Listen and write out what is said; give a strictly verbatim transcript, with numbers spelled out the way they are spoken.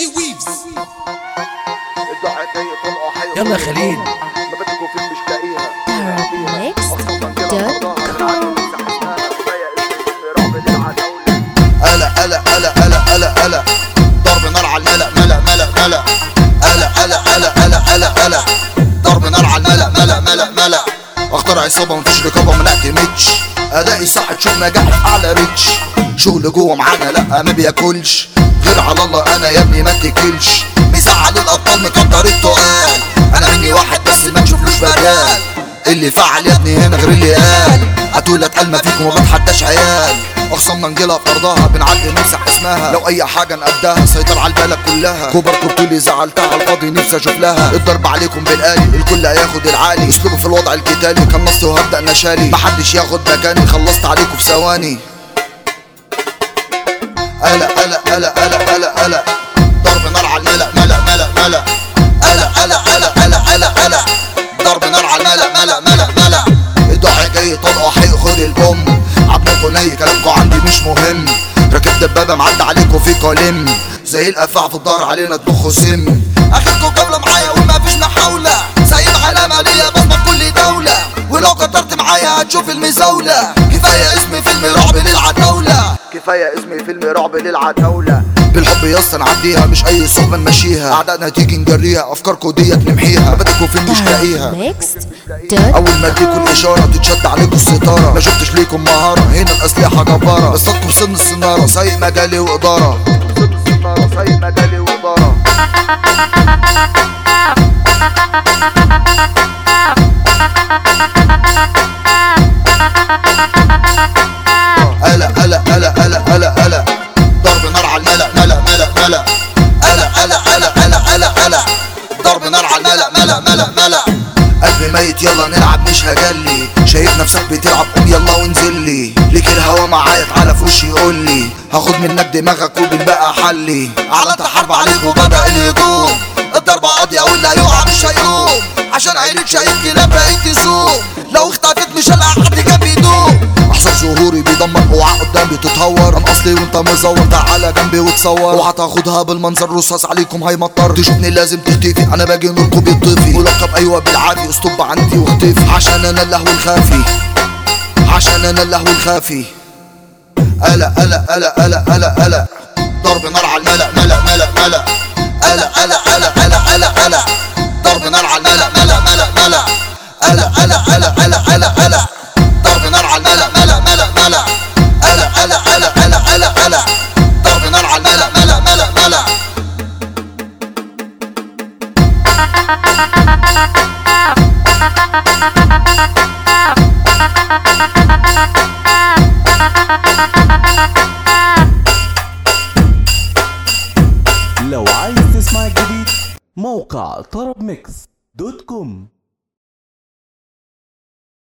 دي ويفز. يلا يا خليل. ما بدكوا فين مش لاقيها. قلق قلق قلق قلق قلق قلق ضرب نار على الملأ ملأ ملأ ملأ قلق قلق قلق قلق قلق قلق ضرب نار على الملأ ملأ ملأ ملأ اختار عصابة مفيش رقابة ما نعتمدش ادائي صح تشوف نجاح في اعلى ريتش شغل جوه معانا لا ما بياكلش غير على الله انا يا ابني ما تكلش مزعل الابطال مكتر التقال انا مني واحد بس ما تشوفلوش بدال اللي فعل يا ابني هنا غير اللي قال هتقول اتقل ما فيكم وما بتحداش عيال اخصامنا نجيلها في ارضها بنعدي نمسح اسمها لو اي حاجه نقدها سيطر على البلد كلها كبر كبتولي زعلتها على الفاضي نفسي اشوف لها الضرب عليكم بالآلي الكل هياخد العالي اسلوبه في الوضع القتالي كان نصي وهبدأ نشالي محدش ياخد مكاني خلصت عليكم في ثواني قلق قلق قلق قلق قلق قلق ضرب نار على الملأ ملأ ملأ ملأ قلق قلق قلق قلق قلق قلق ضرب نار على الملأ ملأ ملأ ملأ الضحك جاي طلقه هياخد البوم عبكوا ني كلامكوا عندي مش مهم راكب دبابه معدي عليكوا في كلم زي القفاع في الظهر علينا تضخوا سم اخدكوا جوله معايا وما فيش محاوله سايب علامه ليا بصمه كل دوله ولو كترت معايا هتشوف المزاوله كفايه اسمي فيلم رعب للعتاوله كفايه اسمي فيلم رعب للعتاوله بالحب يسطا نعديها مش اي صحبه نمشيها اعدائنا تيجي نجريها افكاركوا ديت نمحيها بدكوا فين مش لاقيها اول ما اديكوا الاشاره تتشد عليكوا الستاره ما شفتش ليكم مهاره هنا الاسلحه جباره قصتكم سن السناره سايق مجالي واداره سن السناره سايق مجالي واداره قلق قلق قلق قلق قلق قلق ضرب نار على الملأ ملأ ملأ ملأ قلق قلق قلق قلق قلق قلق ضرب نار على الملأ ملأ ملأ ملأ قلبي ميت يلا نلعب مش هجلي شايف نفسك بتلعب قوم يلا وانزل لي ليك الهوا معايا تعالى في وشي قول لي هاخد منك دماغك وبالباقي حلي اعلنت حرب عليك وبدأ الهجوم الضربة قاضية واللي هيقع مش هيقوم عشان عينك شايف كلاب بقيت تسوق لو اختفيت مش هلاقي حد جنبي يدوم احسن ظهوري بيدمر اوعى قدامي تتهور انا اصلي وانت مزور تعالى جنبي وتصور وهتاخدها بالمنظر رصاص عليكم هيمطر تشوفني لازم تختفي انا باجي نوركم بيطفي ملقب ايوه بالعافي اسطوب عندي واختفي عشان انا اللهو الخافي عشان انا اللهو الخافي قلق قلق قلق قلق قلق قلق ضرب نار على الملأ ملأ ملأ ملأ قلق قلق قلق قلق قلق قلق ضرب نار على الملأ ملأ ملأ ملأ قلق قلق قلق قلق قلق قلق ضرب نار على الملأ ملأ ملأ ملأ قلق قلق قلق قلق قلق قلق ضرب نار على الملأ ملأ ملأ ملأ لو عايز تسمع الجديد موقع طرب ميكس دوت كوم.